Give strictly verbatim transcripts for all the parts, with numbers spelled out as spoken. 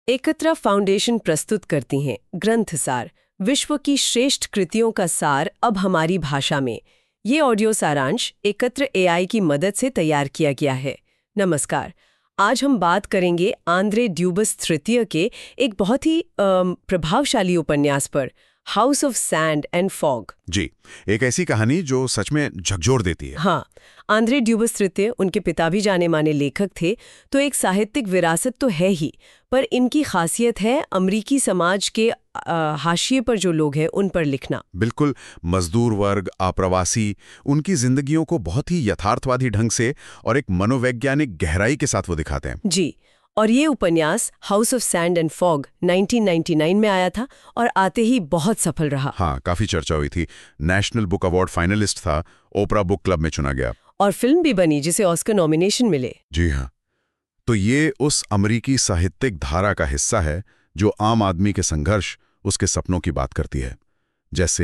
एकत्र फाउंडेशन प्रस्तुत करती हैं ग्रंथसार, विश्व की श्रेष्ठ कृतियों का सार अब हमारी भाषा में। ये ऑडियो सारांश एकत्र एआई की मदद से तैयार किया गया है। नमस्कार, आज हम बात करेंगे आंद्रे ड्यूबस तृतीय के एक बहुत ही अम, प्रभावशाली उपन्यास पर, house of sand and fog. जी, एक ऐसी कहानी जो सच में झकझोर देती है। हाँ, आंद्रे ड्यूबस तृतीय, उनके पिता भी जाने माने लेखक थे, तो एक साहित्यिक विरासत तो है ही, पर इनकी खासियत है अमेरिकी समाज के आ, हाशिए पर जो लोग हैं उन पर लिखना। बिल्कुल, मजदूर वर्ग, आप्रवासी, उनकी जिंदगियों को बहुत ही यथार्थवादी ढंग से और एक मनोवैज्ञानिक गहराई के साथ वो दिखाते हैं। जी, और ये उपन्यास house of sand and fog nineteen ninety nine में आया था और आते ही बहुत सफल रहा। हाँ, काफी चर्चा हुई थी। नेशनल बुक अवार्ड फाइनलिस्ट था, ओपरा बुक क्लब में चुना गया और फिल्म भी बनी जिसे ऑस्कर नॉमिनेशन मिले। जी हाँ, तो ये उस अमेरिकी साहित्यिक धारा का हिस्सा है जो आम आदमी के संघर्ष, उसके सपनों की बात करती है, जैसे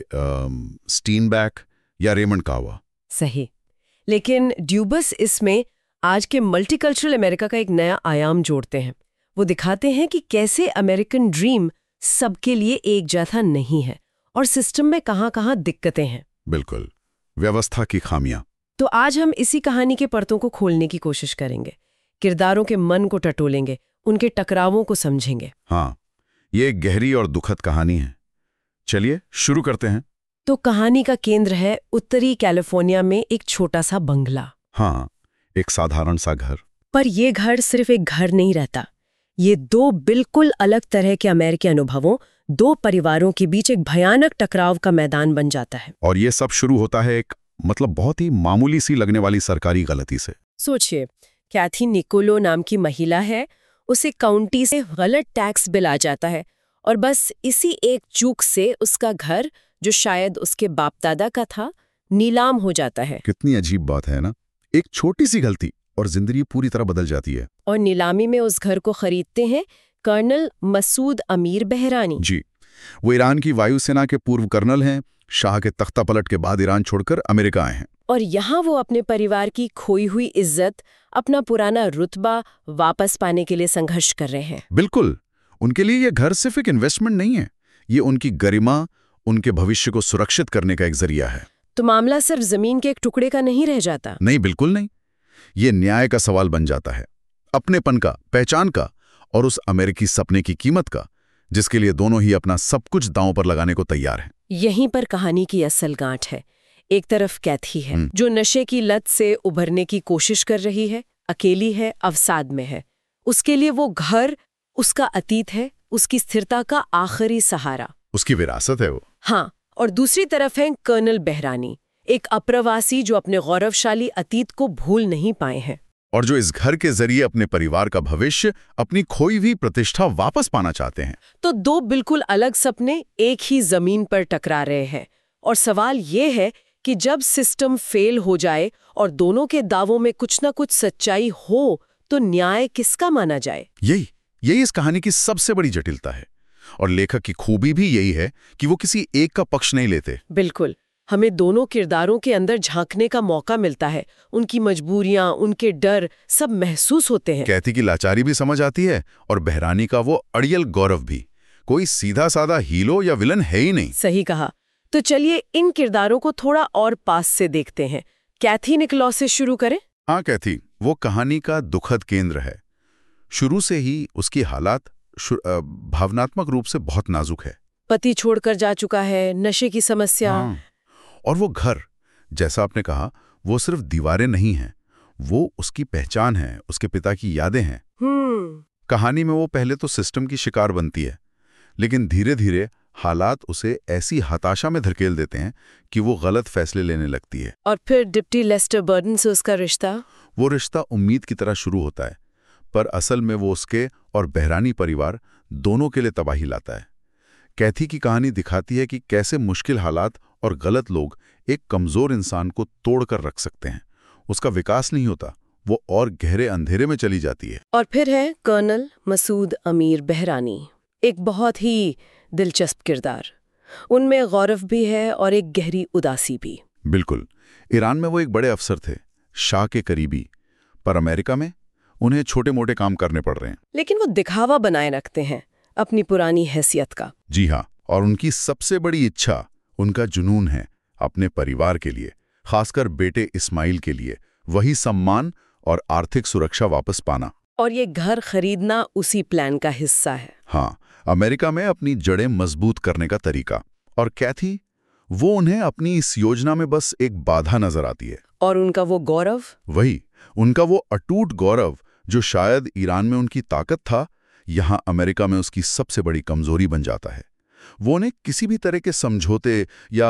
स्टीनबैक या रेमंड कावा। सही, लेकिन ड्यूबस इसमें आज के मल्टीकल्चरल अमेरिका का एक नया आयाम जोड़ते हैं। वो दिखाते हैं कि कैसे अमेरिकन ड्रीम सबके लिए एक जैसा नहीं है और सिस्टम में कहाँ-कहाँ दिक्कतें हैं। बिल्कुल, व्यवस्था की खामियां। तो आज हम इसी कहानी के परतों को खोलने की कोशिश करेंगे, किरदारों के मन को टटोलेंगे, उनके टकरावों को समझेंगे। हाँ, ये एक गहरी और दुखद कहानी है। चलिए शुरू करते हैं। तो कहानी का केंद्र है उत्तरी कैलिफोर्निया में एक छोटा सा बंगला। हाँ, एक साधारण सा घर। पर ये घर सिर्फ एक घर नहीं रहता, ये दो बिल्कुल अलग तरह के अमेरिकी अनुभवों, दो परिवारों के बीच एक भयानक टकराव का मैदान बन जाता है। और ये सब शुरू होता है एक मतलब बहुत ही मामूली सी लगने वाली सरकारी गलती से। सोचिए, कैथी निकोलो नाम की महिला है, उसे काउंटी से गलत टैक्स बिल आ जाता है और बस इसी एक चूक से उसका घर, जो शायद उसके बाप दादा का था, नीलाम हो जाता है। कितनी अजीब बात है ना, एक छोटी सी गलती और जिंदगी पूरी तरह बदल जाती है। और नीलामी में उस घर को खरीदते हैं कर्नल मसूद अमीर बहरानी। जी, वो ईरान की वायुसेना के पूर्व कर्नल हैं, शाह के तख्ता पलट के बाद ईरान छोड़कर अमेरिका आए हैं। और यहाँ वो अपने परिवार की खोई हुई इज्जत, अपना पुराना रुतबा वापस पाने के लिए संघर्ष कर रहे हैं। बिल्कुल, उनके लिए ये घर सिर्फ एक इन्वेस्टमेंट नहीं है, ये उनकी गरिमा, उनके भविष्य को सुरक्षित करने का एक जरिया है। तो मामला सिर्फ जमीन के एक टुकड़े का नहीं रह जाता। नहीं, बिल्कुल नहीं, ये न्याय का सवाल बन जाता है, अपनेपन का, पहचान का और उस अमेरिकी सपने की कीमत का, जिसके लिए दोनों ही अपना सब कुछ दांव पर लगाने को तैयार हैं। यहीं पर कहानी की असल गांठ है। एक तरफ कैथी है जो नशे की लत से उभरने की कोशिश कर रही है, अकेली है, अवसाद में है। उसके लिए वो घर उसका अतीत है, उसकी स्थिरता का आखिरी सहारा, उसकी विरासत है वो। हाँ, और दूसरी तरफ है कर्नल बहरानी, एक अप्रवासी जो अपने गौरवशाली अतीत को भूल नहीं पाए हैं और जो इस घर के जरिए अपने परिवार का भविष्य, अपनी खोई हुई प्रतिष्ठा वापस पाना चाहते हैं। तो दो बिल्कुल अलग सपने एक ही जमीन पर टकरा रहे हैं। और सवाल ये है कि जब सिस्टम फेल हो जाए और दोनों के दावों में कुछ ना कुछ सच्चाई हो, तो न्याय किसका माना जाए? यही यही इस कहानी की सबसे बड़ी जटिलता है। और लेखक की खूबी भी यही है कि वो किसी एक का पक्ष नहीं लेते। बिल्कुल, हमें दोनों किरदारों के अंदर झांकने का मौका मिलता है। उनकी मजबूरियां, उनके डर सब महसूस होते हैं। कैथी की लाचारी भी समझ आती है और बहरानी का वो अड़ियल गौरव भी। कोई सीधा साधा हीरो या विलन है ही नहीं। सही कहा। तो चलिए इन किरदारों को थोड़ा और पास से देखते हैं। कैथी निकोलो से शुरू करें। हाँ, कैथी वो कहानी का दुखद केंद्र है। शुरू से ही उसकी हालात भावनात्मक रूप से बहुत नाजुक है। पति छोड़कर जा चुका है, नशे की समस्या। हाँ। और वो घर, जैसा आपने कहा, वो सिर्फ दीवारें नहीं हैं, वो उसकी पहचान है, उसके पिता की यादें हैं। हम्म कहानी में वो पहले तो सिस्टम की शिकार बनती है, लेकिन धीरे धीरे हालात उसे ऐसी हताशा में धकेल देते हैं कि वो गलत फैसले लेने लगती है। और फिर डिप्टी लेस्टर बर्डन से उसका रिश्ता वो रिश्ता उम्मीद की तरह शुरू होता है, पर असल में वो उसके और बहरानी परिवार दोनों के लिए तबाही लाता है। कैथी की कहानी दिखाती है कि कैसे मुश्किल हालात और गलत लोग एक कमजोर इंसान को तोड़कर रख सकते हैं। उसका विकास नहीं होता, वो और गहरे अंधेरे में चली जाती है। और फिर है कर्नल मसूद अमीर बहरानी, एक बहुत ही दिलचस्प किरदार। उनमें गौरव भी है और एक गहरी उदासी भी। बिल्कुल, ईरान में वो एक बड़े अफसर थे, शाह के करीबी, पर अमेरिका में उन्हें छोटे मोटे काम करने पड़ रहे हैं। लेकिन वो दिखावा बनाए रखते हैं अपनी पुरानी हैसियत का। जी हाँ, और उनकी सबसे बड़ी इच्छा, उनका जुनून है अपने परिवार के लिए, खासकर बेटे इस्माइल के लिए, वही सम्मान और आर्थिक सुरक्षा वापस पाना। और ये घर खरीदना उसी प्लान का हिस्सा है। हाँ, अमेरिका में अपनी जड़ें मजबूत करने का तरीका। और कैथी, वो उन्हें अपनी इस योजना में बस एक बाधा नजर आती है। और उनका वो गौरव, वही उनका वो अटूट गौरव जो शायद ईरान में उनकी ताकत था, यहां अमेरिका में उसकी सबसे बड़ी कमजोरी बन जाता है। वो उन्हें किसी भी तरह के समझौते या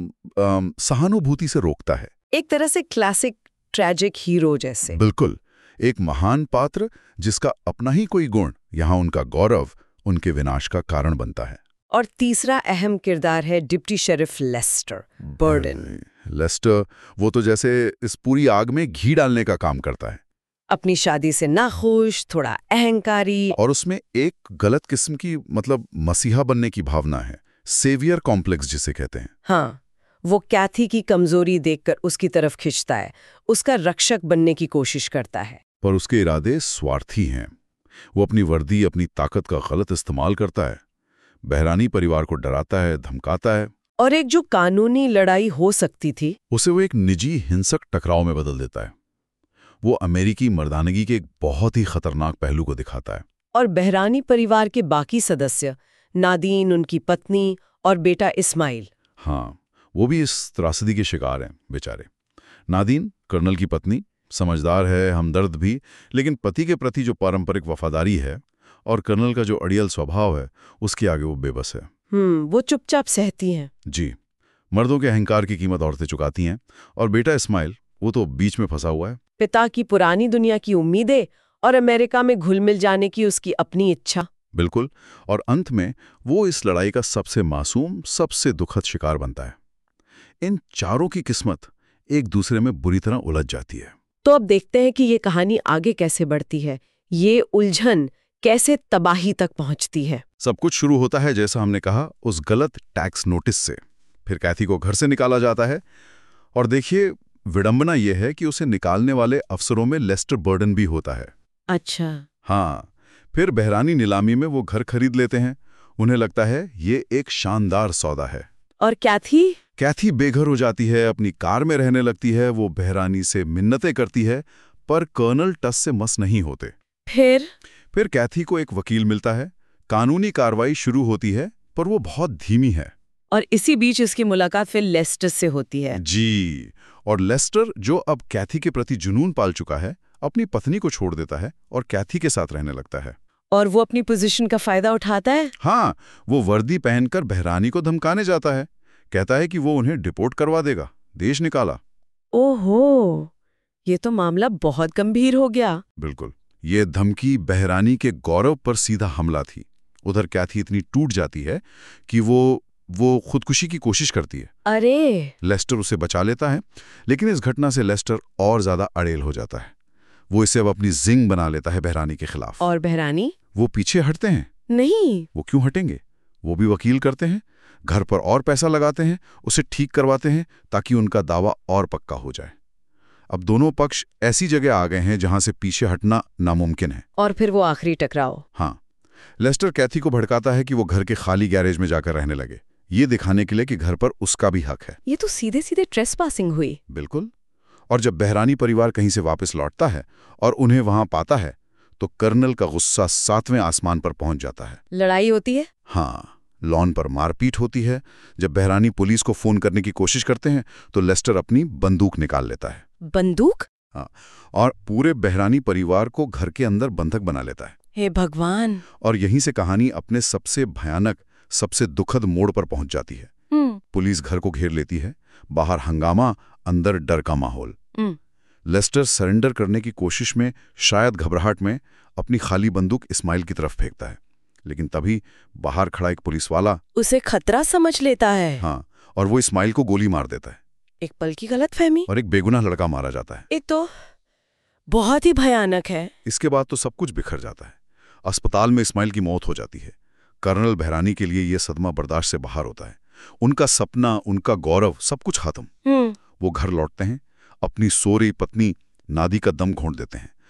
अम, सहानुभूति से रोकता है। एक तरह से क्लासिक ट्रैजिक हीरो जैसे। बिल्कुल, एक महान पात्र जिसका अपना ही कोई गुण, यहां उनका गौरव, उनके विनाश का कारण बनता है। और तीसरा अहम किरदार है deputy sheriff Lester Burden. Lester, वो तो जैसे इस पूरी आग में घी डालने का काम करता है। अपनी शादी से नाखुश, थोड़ा अहंकारी, और उसमें एक गलत किस्म की, मतलब मसीहा बनने की भावना है, सेवियर कॉम्प्लेक्स जिसे कहते हैं। हाँ, वो कैथी की कमजोरी देखकर उसकी तरफ खिंचता है, उसका रक्षक बनने की कोशिश करता है। पर उसके इरादे स्वार्थी हैं। वो अपनी वर्दी, अपनी ताकत का गलत इस्तेमाल करता है, बहरानी परिवार को डराता है, धमकाता है। और एक जो कानूनी लड़ाई हो सकती थी, उसे वो एक निजी हिंसक टकराव में बदल देता है। वो अमेरिकी मर्दानगी के एक बहुत ही खतरनाक पहलू को दिखाता है। और बहरानी परिवार के बाकी सदस्य, नादीन, उनकी पत्नी और बेटा इस्माइल, हाँ, वो भी इस त्रासदी के शिकार हैं बेचारे। नादीन, कर्नल की पत्नी, समझदार है, हमदर्द भी, लेकिन पति के प्रति जो पारंपरिक वफादारी है और कर्नल का जो अड़ियल स्वभाव है, उसके आगे वो बेबस है। हम्म वो चुपचाप सहती हैं। जी, मर्दों के अहंकार की कीमत औरतें चुकाती हैं। और बेटा इस्माइल, वो तो बीच में फंसा हुआ है। पिता की पुरानी दुनिया की उम्मीदें और अमेरिका में घुल मिल जाने की उसकी अपनी इच्छा। बिल्कुल, और अंत में वो इस लड़ाई का सबसे मासूम, सबसे दुखद शिकार बनता है। इन चारों की किस्मत एक दूसरे में बुरी तरह उलझ जाती है। तो अब देखते हैं कि ये कहानी आगे कैसे बढ़ती है, ये उलझन कैसे तबाही तक पहुंचती है। सब कुछ शुरू होता है, जैसा हमने कहा, उस गलत टैक्स नोटिस से। फिर कैथी को घर से निकाला जाता है। और देखिए, विडंबना यह है कि उसे निकालने वाले अफसरों में लेस्टर बर्डन भी होता है। अच्छा। हाँ, फिर बहरानी नीलामी में वो घर खरीद लेते हैं। उन्हें लगता है ये एक शानदार सौदा है। और कैथी? कैथी बेघर हो जाती है, अपनी कार में रहने लगती है। वो बहरानी से मिन्नतें करती है, पर कर्नल टस से मस नहीं होते। फिर फिर कैथी को एक वकील मिलता है। कानूनी कार्रवाई शुरू होती है, पर वो बहुत धीमी है। और इसी बीच इसकी मुलाकात फिर लेस्टर से होती है। जी, और लेस्टर, जो अब कैथी के प्रति जुनून पाल चुका है, अपनी पत्नी को छोड़ देता है और कैथी के साथ रहने लगता है। और वो अपनी पोजीशन का फायदा उठाता है। हाँ, वो वर्दी पहनकर बहरानी को धमकाने जाता है। कहता है कि वो उन्हें डिपोर्ट करवा देगा, देश निकाला। ओहो, ये तो मामला बहुत गंभीर हो गया। बिल्कुल, ये धमकी बहरानी के गौरव पर सीधा हमला थी। उधर कैथी इतनी टूट जाती है कि वो वो खुदकुशी की कोशिश करती है। अरे! लेस्टर उसे बचा लेता है, लेकिन इस घटना से लेस्टर और ज्यादा अड़ेल हो जाता है। वो इसे अब अपनी जिंग बना लेता है बहरानी के खिलाफ। और बहरानी? वो पीछे हटते हैं। नहीं। वो क्यों हटेंगे? वो भी वकील करते हैं, घर पर और पैसा लगाते हैं, उसे ठीक करवाते हैं ताकि उनका दावा और पक्का हो जाए। अब दोनों पक्ष ऐसी जगह आ गए हैं जहां से पीछे हटना नामुमकिन है। और फिर वो आखिरी टकराव। हाँ, लेस्टर कैथी को भड़काता है कि वो घर के खाली गैरेज में जाकर रहने लगे, ये दिखाने के लिए कि घर पर उसका भी हक है। ये तो सीधे सीधे ट्रेसपासिंग हुई। बिल्कुल। और जब बहरानी परिवार कहीं से वापस लौटता है और उन्हें वहां पाता है, तो कर्नल का गुस्सा सातवें आसमान पर पहुंच जाता है। लड़ाई होती है? हाँ, लॉन पर मारपीट होती है। जब बहरानी पुलिस को फोन करने की कोशिश करते हैं, तो लेस्टर अपनी बंदूक निकाल लेता है। बंदूक? हाँ, और पूरे बहरानी परिवार को घर के अंदर बंधक बना लेता है। हे भगवान! और यहीं से कहानी अपने सबसे भयानक, सबसे दुखद मोड़ पर पहुंच जाती है। पुलिस घर को घेर लेती है, बाहर हंगामा, अंदर डर का माहौल। लेस्टर सरेंडर करने की कोशिश में, शायद घबराहट में, अपनी खाली बंदूक इस्माइल की तरफ फेंकता है। लेकिन तभी बाहर खड़ा एक पुलिस वाला उसे खतरा समझ लेता है। हाँ, और वो इस्माइल को गोली मार देता है। एक पल की गलतफहमी और एक बेगुनाह लड़का मारा जाता है। ये तो बहुत ही भयानक है। इसके बाद तो सब कुछ बिखर जाता है। अस्पताल में इस्माइल की मौत हो जाती है। कर्नल बहरानी के लिए यह सदमा बर्दाश्त से बाहर होता है। उनका सपना, उनका गौरव, सब कुछ खत्म। वो घर लौटते हैं, अपनी सो रही पत्नी नादी का दम घोंट देते हैं।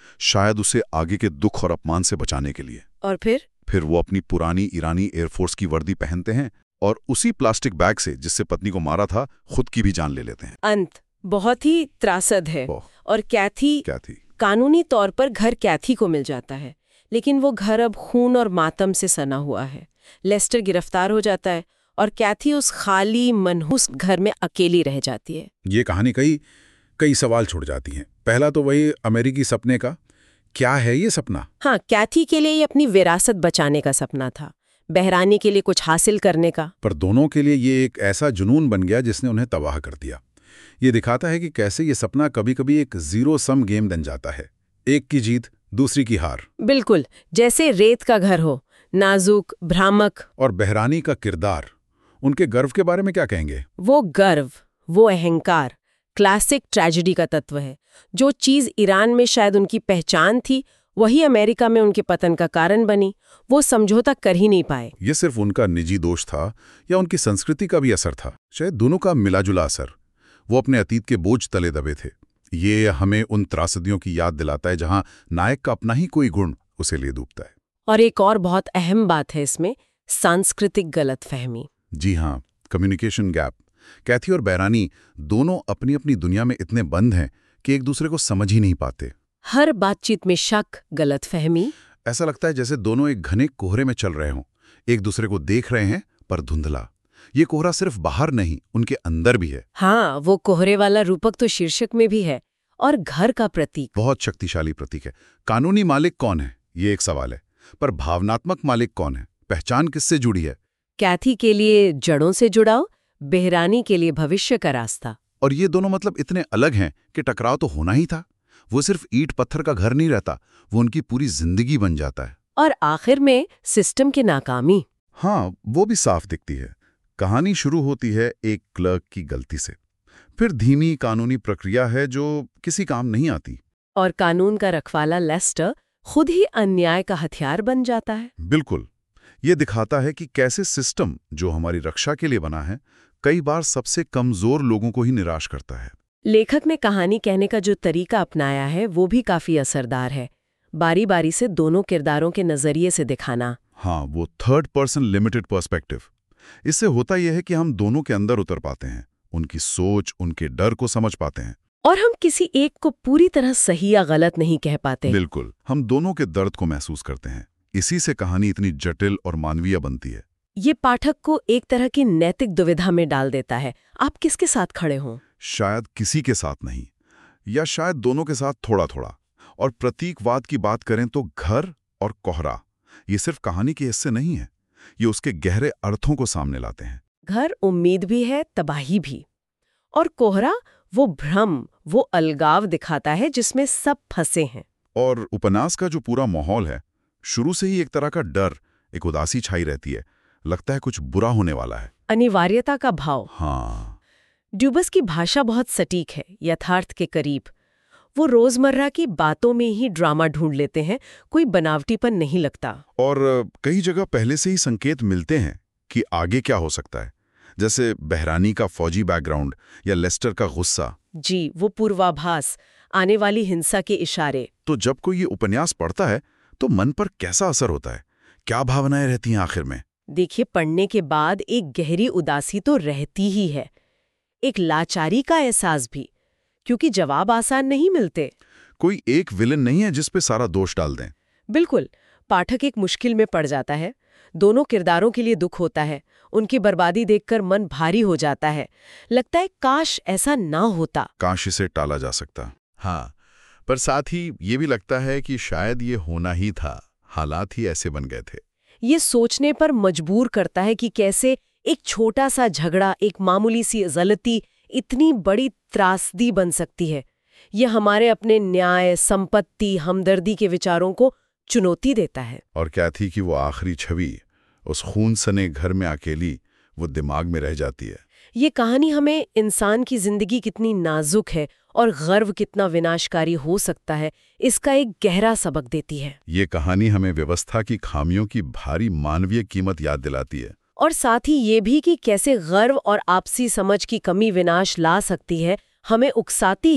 शायद उसे आगे के दुख और अपमान से बचाने के लिए। और फिर फिर वो अपनी पुरानी ईरानी एयरफोर्स की वर्दी पहनते हैं और उसी प्लास्टिक बैग से जिससे पत्नी को मारा था खुद की भी जान ले लेते हैं। अंत बहुत ही त्रासद है। और कैथी कैथी कानूनी तौर पर घर कैथी को मिल जाता है, लेकिन वो घर अब खून और मातम से सना हुआ है। लेस्टर गिरफ्तार हो जाता है और कैथी उस खाली मनहूस घर में अकेली रह जाती है। ये कहानी कई कई सवाल छोड़ जाती हैं। पहला तो वही अमेरिकी सपने का, क्या है ये सपना? हाँ, कैथी के लिए ये अपनी विरासत बचाने का सपना था, बहरानी के लिए कुछ हासिल करने का। पर दोनों के लिए ये एक ऐसा जुनून बन गया जिसने उन्हें तबाह कर दिया। ये दिखाता है कि कैसे ये सपना कभी कभी एक जीरो सम गेम बन जाता है, एक की जीत दूसरी की हार। बिल्कुल, जैसे रेत का घर हो, नाजुक, भ्रामक। और बहरानी का किरदार, उनके गर्व के बारे में क्या कहेंगे? वो गर्व, वो अहंकार क्लासिक ट्रेजेडी का तत्व है। जो चीज ईरान में शायद उनकी पहचान थी, वही अमेरिका में उनके पतन का कारण बनी। वो समझौता कर ही नहीं पाए। ये सिर्फ उनका निजी दोष था या उनकी संस्कृति का भी असर था? शायद दोनों का मिलाजुला असर। वो अपने अतीत के बोझ तले दबे थे। ये हमें उन त्रासदियों की याद दिलाता है जहां नायक का अपना ही कोई गुण उसे ले डूबता है। और एक और बहुत अहम बात है इसमें, सांस्कृतिक गलतफहमी। जी हाँ, कम्युनिकेशन गैप। कैथी और बहरानी दोनों अपनी अपनी दुनिया में इतने बंद हैं कि एक दूसरे को समझ ही नहीं पाते। हर बातचीत में शक, गलतफहमी। ऐसा लगता है जैसे दोनों एक घने कोहरे में चल रहे हों, एक दूसरे को देख रहे हैं पर धुंधला। ये कोहरा सिर्फ बाहर नहीं, उनके अंदर भी है। हाँ, वो कोहरे वाला रूपक तो शीर्षक में भी है। और घर का प्रतीक, बहुत शक्तिशाली प्रतीक है। कानूनी मालिक कौन है, ये एक सवाल है, पर भावनात्मक मालिक कौन है? पहचान किससे जुड़ी है? कैथी के लिए जड़ों से जुड़ाव, बहरानी के लिए भविष्य का रास्ता। और ये दोनों मतलब इतने अलग हैं कि टकराव तो होना ही था। वो सिर्फ ईंट पत्थर का घर नहीं रहता, वो उनकी पूरी जिंदगी बन जाता है। और आखिर में सिस्टम की नाकामी। हाँ, वो भी साफ दिखती है। कहानी शुरू होती है एक क्लर्क की गलती से, फिर धीमी कानूनी प्रक्रिया है जो किसी काम नहीं आती, और कानून का रखवाला लेस्टर खुद ही अन्याय का हथियार बन जाता है। बिल्कुल। ये दिखाता है कि कैसे सिस्टम जो हमारी रक्षा के लिए बना है, कई बार सबसे कमजोर लोगों को ही निराश करता है। लेखक ने कहानी कहने का जो तरीका अपनाया है वो भी काफी असरदार है। बारी बारी से दोनों किरदारों के नजरिए से दिखाना। हाँ, वो थर्ड पर्सन लिमिटेड पर्सपेक्टिव। इससे होता यह है कि हम दोनों के अंदर उतर पाते हैं, उनकी सोच, उनके डर को समझ पाते हैं। और हम किसी एक को पूरी तरह सही या गलत नहीं कह पाते। बिल्कुल, हम दोनों के दर्द को महसूस करते हैं। इसी से कहानी इतनी जटिल और मानवीय बनती है। ये पाठक को एक तरह की नैतिक दुविधा में डाल देता है। आप किसके साथ खड़े हों? शायद किसी के साथ नहीं, या शायद दोनों के साथ थोड़ा थोड़ा। और प्रतीकवाद की बात करें तो घर और कोहरा ये सिर्फ कहानी के हिस्से नहीं है, ये उसके गहरे अर्थों को सामने लाते हैं। घर उम्मीद भी है, तबाही भी। और कोहरा वो भ्रम, वो अलगाव दिखाता है जिसमें सब फंसे हैं। और उपन्यास का जो पूरा माहौल है, शुरू से ही एक तरह का डर, एक उदासी छाई रहती है। लगता है कुछ बुरा होने वाला है। अनिवार्यता का भाव। हाँ, ड्यूबस की भाषा बहुत सटीक है, यथार्थ के करीब। वो रोजमर्रा की बातों में ही ड्रामा ढूंढ लेते हैं, कोई बनावटीपन नहीं लगता। और कई जगह पहले से ही संकेत मिलते हैं कि आगे क्या हो सकता है, जैसे बहरानी का फौजी बैकग्राउंड या लेस्टर का गुस्सा। जी, वो पूर्वाभास, आने वाली हिंसा के इशारे। तो जब कोई ये उपन्यास पढ़ता है तो मन पर कैसा असर होता है, क्या भावनाएं रहती हैं आखिर में? देखिए, पढ़ने के बाद एक गहरी उदासी तो रहती ही है, एक लाचारी का एहसास भी, क्योंकि जवाब आसान नहीं मिलते। कोई एक विलन नहीं है जिस पे सारा दोष डाल दें। बिल्कुल, पाठक एक मुश्किल में पड़ जाता है। दोनों किरदारों के लिए दुख होता है, उनकी बर्बादी देखकर मन भारी हो जाता है। लगता है काश ऐसा ना होता, काश इसे टाला जा सकता। हाँ, पर साथ ही ये भी लगता है कि शायद ये होना ही था, हालात ही ऐसे बन गए थे। ये सोचने पर मजबूर करता है कि कैसे एक छोटा सा झगड़ा, एक मामूली सी गलती इतनी बड़ी त्रासदी बन सकती है। ये हमारे अपने न्याय, संपत्ति, हमदर्दी के विचारों को चुनौती देता है। और क्या थी कि वो आखिरी छवि, उस खून सने घर में अकेली, वो दिमाग में रह जाती है। ये कहानी हमें इंसान की जिंदगी कितनी नाजुक है और गर्व कितना विनाशकारी हो सकता है, इसका एक गहरा सबक देती है। ये कहानी हमें व्यवस्था की खामियों की भारी मानवीय कीमत याद दिलाती है। और साथ ही ये भी कि कैसे गर्व और आपसी समझ की कमी विनाश ला सकती है। हमें उकसाती है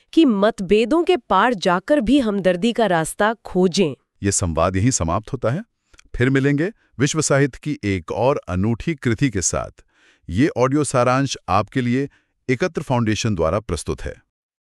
कि मतभेदों के पार जाकर भी हमदर्दी का रास्ता खोजें। ये संवाद यहीं समाप्त होता है। फिर मिलेंगे विश्व साहित्य की एक और अनूठी कृति के साथ। ये ऑडियो सारांश आपके लिए एकत्र फाउंडेशन द्वारा प्रस्तुत है।